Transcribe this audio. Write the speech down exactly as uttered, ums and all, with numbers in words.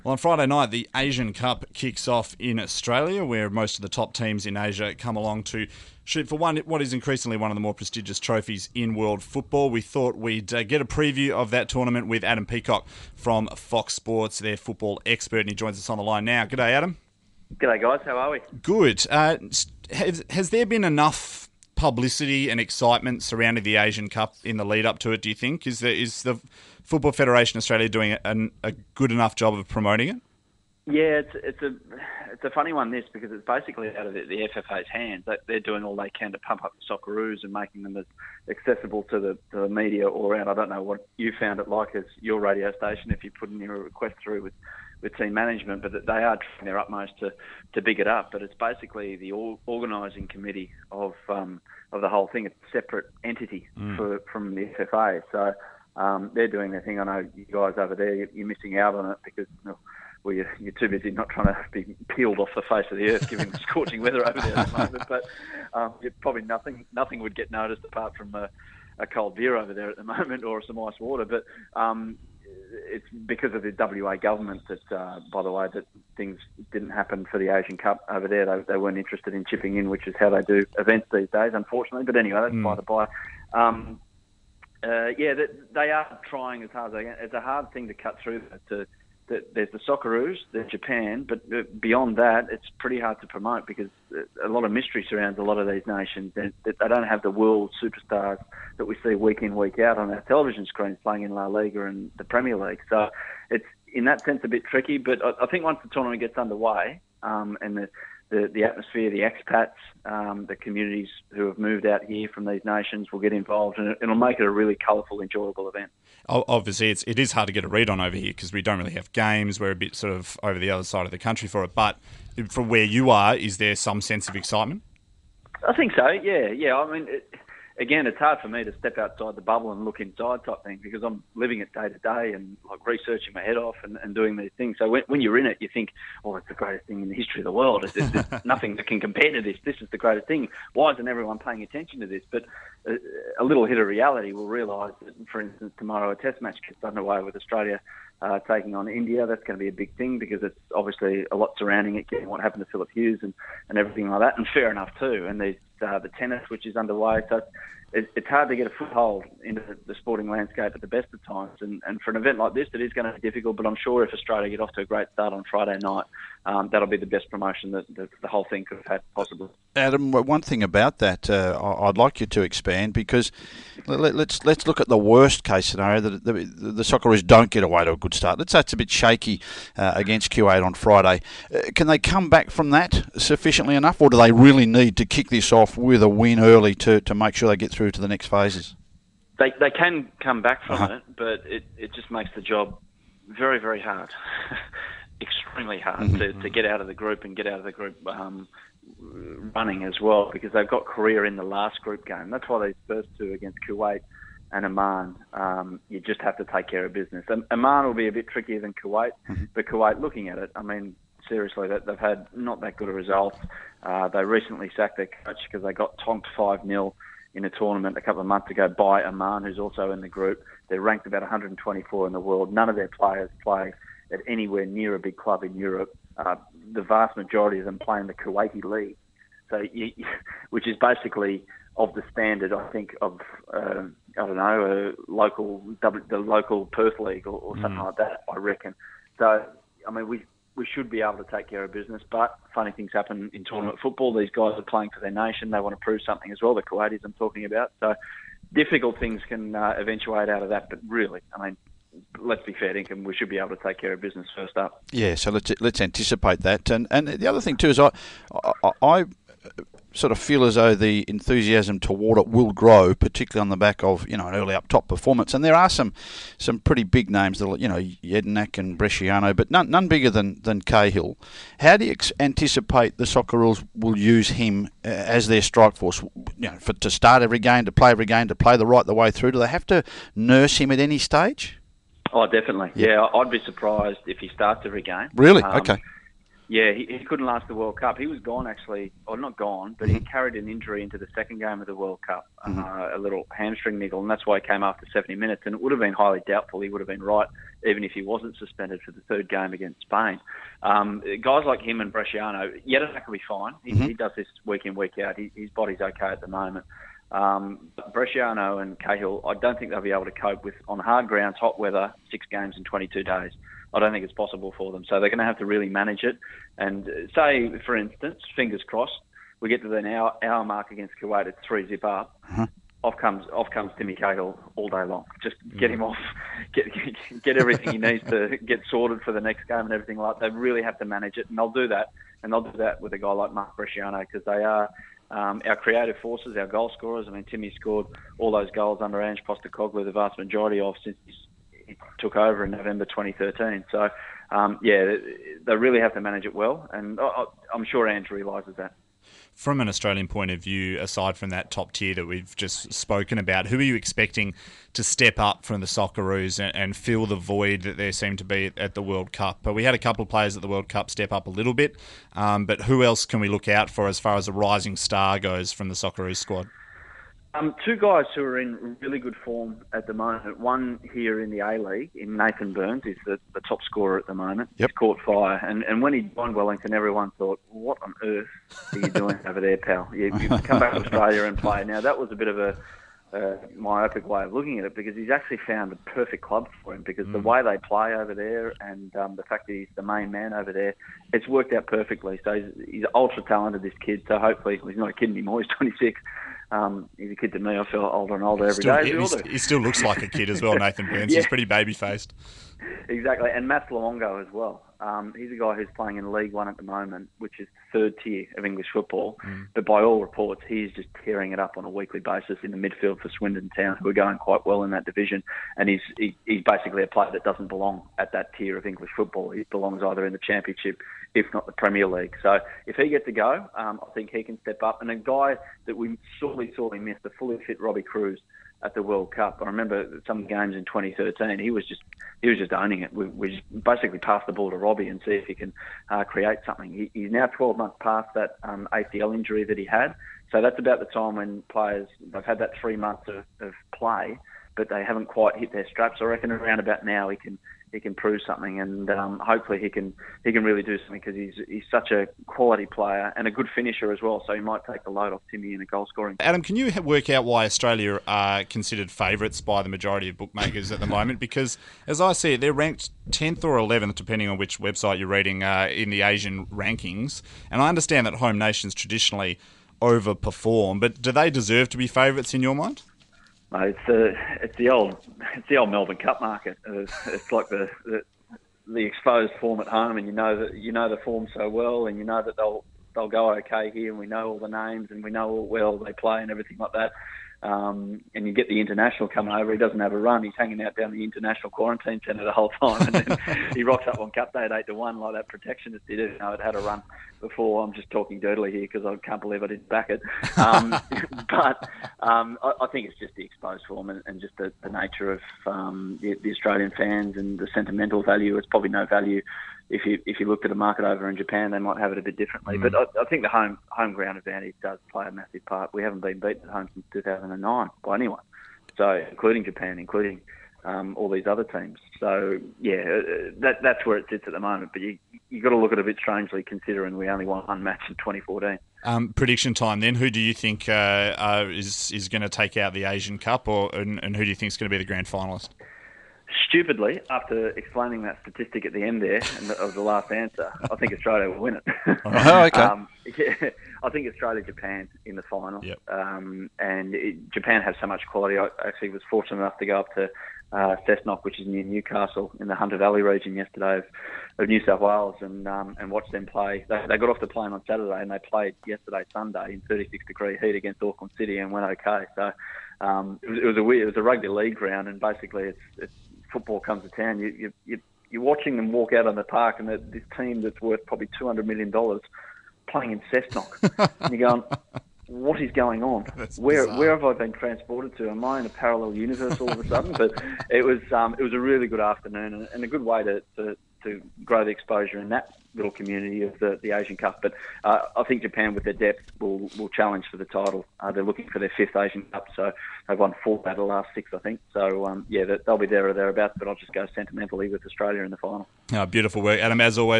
Well, on Friday night, the Asian Cup kicks off in Australia, where most of the top teams in Asia come along to shoot for one what is increasingly one of the more prestigious trophies in world football. We thought we'd uh, get a preview of that tournament with Adam Peacock from Fox Sports, their football expert, and he joins us on the line now. G'day, Adam. G'day, guys. How are we? Good. Uh, has, has there been enough publicity and excitement surrounding the Asian Cup in the lead up to it, do you think? Is there, is the Football Federation Australia doing a, a good enough job of promoting it? Yeah, it's it's a it's a funny one, this, because it's basically out of the, the F F A's hands. They're doing all they can to pump up the Socceroos and making them as accessible to the, to the media all around. I don't know what you found it like as your radio station, if you put in your request through with, with team management, but they are trying their utmost to, to big it up. But it's basically the organising committee of um, of the whole thing. It's a separate entity mm. for, from the F F A. So um, they're doing their thing. I know you guys over there, you're missing out on it because... You know, well, you're, you're too busy not trying to be peeled off the face of the earth, given the scorching weather over there at the moment. But um, probably nothing nothing would get noticed apart from a, a cold beer over there at the moment or some ice water. But um, it's because of the W A government that, uh, by the way, that things didn't happen for the Asian Cup over there. They, they weren't interested in chipping in, which is how they do events these days, unfortunately. But anyway, that's mm. by the by. Um, uh, yeah, they, they are trying as hard as they can. It's a hard thing to cut through to. There's the Socceroos, there's Japan, but beyond that, it's pretty hard to promote because a lot of mystery surrounds a lot of these nations. They, they don't have the world superstars that we see week in, week out on our television screens playing in La Liga and the Premier League. So it's, in that sense, a bit tricky. But I, I think once the tournament gets underway um, and the, the, the atmosphere, the expats, um, the communities who have moved out here from these nations will get involved, and it, it'll make it a really colourful, enjoyable event. Obviously, it's, it is hard to get a read on over here because we don't really have games. We're a bit sort of over the other side of the country for it. But from where you are, is there some sense of excitement? I think so, yeah. Yeah, I mean, it, again, it's hard for me to step outside the bubble and look inside type thing because I'm living it day to day and like researching my head off and, and doing these things. So when, when you're in it, you think, oh, it's the greatest thing in the history of the world. There's, there's nothing that can compare to this. This is the greatest thing. Why isn't everyone paying attention to this? But a, a little hit of reality will realise that, for instance, tomorrow a test match gets underway with Australia uh, taking on India. That's going to be a big thing because it's obviously a lot surrounding it, getting what happened to Philip Hughes and, and everything like that. And fair enough too. And there's uh, the tennis, which is underway. So it's it's hard to get a foothold into the sporting landscape at the best of times. And, and for an event like this, it is going to be difficult, but I'm sure if Australia get off to a great start on Friday night, um, that'll be the best promotion that, that the whole thing could have had possibly. Adam, one thing about that, uh, I'd like you to expand because let, let's let's look at the worst case scenario that the, the Socceroos don't get away to a good start. Let's say it's a bit shaky uh, against Q eight on Friday. Uh, can they come back from that sufficiently enough, or do they really need to kick this off with a win early to, to make sure they get through to the next phases? They they can come back from uh-huh. it, but it, it just makes the job very, very hard. Extremely hard mm-hmm. to, to get out of the group and get out of the group um, running as well, because they've got Korea in the last group game. That's why these first two against Kuwait and Oman, um, you just have to take care of business. And Oman will be a bit trickier than Kuwait, mm-hmm. but Kuwait, looking at it, I mean, seriously, they've had not that good a result. Uh, they recently sacked their coach because they got tonked five nil in a tournament a couple of months ago by Oman, who's also in the group. They're ranked about one hundred twenty-four in the world. None of their players play at anywhere near a big club in Europe. Uh, the vast majority of them play in the Kuwaiti League, so you, which is basically of the standard, I think, of uh, I don't know, a local the local Perth League or, or something mm. like that, I reckon. So, I mean, we we should be able to take care of business, but funny things happen in tournament football. These guys are playing for their nation. They want to prove something as well, the Kuwaitis I'm talking about. So, difficult things can uh, eventuate out of that, but really, I mean, let's be fair dinkum, we should be able to take care of business first up. Yeah, so let's let's anticipate that. And and the other thing too is I I, I sort of feel as though the enthusiasm toward it will grow, particularly on the back of, you know, an early up top performance. And there are some some pretty big names, that you know, Jedinak and Bresciano, but none none bigger than than Cahill. How do you ex- anticipate the Socceroos will use him uh, as their strike force? You know, for to start every game, to play every game, to play the right the way through. Do they have to nurse him at any stage? Oh, definitely. Yeah, yeah, I'd be surprised if he starts every game. Really? Um, okay. Yeah, he, he couldn't last the World Cup. He was gone, actually, or not gone, but mm-hmm. he carried an injury into the second game of the World Cup, mm-hmm. uh, a little hamstring niggle, and that's why he came after seventy minutes. And it would have been highly doubtful he would have been right, even if he wasn't suspended for the third game against Spain. Um, guys like him and Bresciano, Jedinak will be fine. He, mm-hmm. he does this week in, week out. He, his body's okay at the moment. Um, Bresciano and Cahill, I don't think they'll be able to cope with, on hard grounds, hot weather, six games in twenty-two days. I don't think it's possible for them. So they're going to have to really manage it. And say, for instance, fingers crossed, we get to the hour, hour mark against Kuwait, it's three zip up. Uh-huh. Off comes off comes Timmy Cahill all day long. Just get yeah. him off, get get everything he needs to get sorted for the next game and everything like that. They really have to manage it, and they'll do that. And they'll do that with a guy like Mark Bresciano, because they are um, our creative forces, our goal scorers. I mean, Timmy scored all those goals under Ange Postecoglou, the vast majority of since he's he took over in November twenty thirteen. So, um, yeah, they really have to manage it well, and I'm sure Ange realises that. From an Australian point of view, aside from that top tier that we've just spoken about, who are you expecting to step up from the Socceroos and, and fill the void that there seemed to be at the World Cup? But we had a couple of players at the World Cup step up a little bit, um, but who else can we look out for as far as a rising star goes from the Socceroos squad? Um, two guys who are in really good form at the moment. One here in the A-League, in Nathan Burns, is the, the top scorer at the moment. Yep. He's caught fire. And, and when he joined Wellington, everyone thought, what on earth are you doing over there, pal? You, you come back to Australia and play. Now, that was a bit of a uh, myopic way of looking at it, because he's actually found the perfect club for him, because mm. the way they play over there and um, the fact that he's the main man over there, it's worked out perfectly. So he's, he's ultra-talented, this kid. So hopefully, well, he's not a kid anymore, he's twenty-six. Um, he's a kid to me. I feel older and older every still, day. He, he still looks like a kid as well, Nathan Burns. Yeah. He's pretty baby-faced. Exactly. And Matt Luongo as well. Um, he's a guy who's playing in League One at the moment, which is the third tier of English football. Mm. But by all reports, he's just tearing it up on a weekly basis in the midfield for Swindon Town, who are going quite well in that division. And he's he, he's basically a player that doesn't belong at that tier of English football. He belongs either in the Championship, if not the Premier League. So if he gets a go, um, I think he can step up. And a guy that we sorely, sorely missed, the fully fit Robbie Cruz at the World Cup. I remember some games in twenty thirteen. He was just he was just owning it. We, we just basically pass the ball to Robbie and see if he can uh, create something. He, he's now twelve months past that um, A C L injury that he had. So that's about the time when players, they've had that three months of, of play, but they haven't quite hit their straps. I reckon around about now he can he can prove something, and um, hopefully he can he can really do something, because he's he's such a quality player and a good finisher as well. So he might take the load off Timmy in a goal scoring. Adam, can you work out why Australia are considered favourites by the majority of bookmakers at the moment? Because as I see it, they're ranked tenth or eleventh, depending on which website you're reading, uh, in the Asian rankings. And I understand that home nations traditionally overperform, but do they deserve to be favourites in your mind? No, it's the it's the old it's the old Melbourne Cup market. It's, it's like the, the the exposed form at home, and you know that you know the form so well, and you know that they'll they'll go okay here, and we know all the names, and we know all well they play and everything like that. Um, and you get the international coming over. He doesn't have a run. He's hanging out down the international quarantine centre the whole time, and then he rocks up on Cup Day at eight to one like that protectionist did. You know, it had a run before. I'm just talking dirtily here because I can't believe I didn't back it. Um, but um, I, I think it's just the exposed form and, and just the, the nature of um, the, the Australian fans and the sentimental value. It's probably no value. If you if you looked at a market over in Japan, they might have it a bit differently. Mm. But I, I think the home home ground advantage does play a massive part. We haven't been beaten at home since two thousand nine by anyone, so including Japan, including um, all these other teams. So yeah, that that's where it sits at the moment. But you you got to look at it a bit strangely, considering we only won one match in twenty fourteen. Um, prediction time then. Who do you think uh, uh, is is going to take out the Asian Cup, or and, and who do you think is going to be the grand finalist? Stupidly, after explaining that statistic at the end there, and that was the last answer, I think Australia will win it. Oh, okay. um, yeah, I think Australia-Japan in the final. Yep. Um, and it, Japan has so much quality. I actually was fortunate enough to go up to uh, Cessnock, which is near Newcastle, in the Hunter Valley region yesterday of, of New South Wales, and um, and watch them play. They, they got off the plane on Saturday, and they played yesterday, Sunday, in thirty-six degree heat against Auckland City, and went okay. So um, it was, it was a weird, it was a rugby league ground, and basically it's it's football comes to town. You, you, you, you're watching them walk out on the park, and this team that's worth probably two hundred million dollars playing in Cessnock. And you're going, what is going on? That's where bizarre. where have I been transported to? Am I in a parallel universe all of a sudden? But it was um, it was a really good afternoon, and, and a good way to, to, to grow the exposure in that little community of the, the Asian Cup. But uh, I think Japan, with their depth, will will challenge for the title. Uh, they're looking for their fifth Asian Cup, so they've won four out of the last six, I think. So, um, yeah, they'll be there or thereabouts, but I'll just go sentimentally with Australia in the final. Oh, beautiful work, Adam, as always.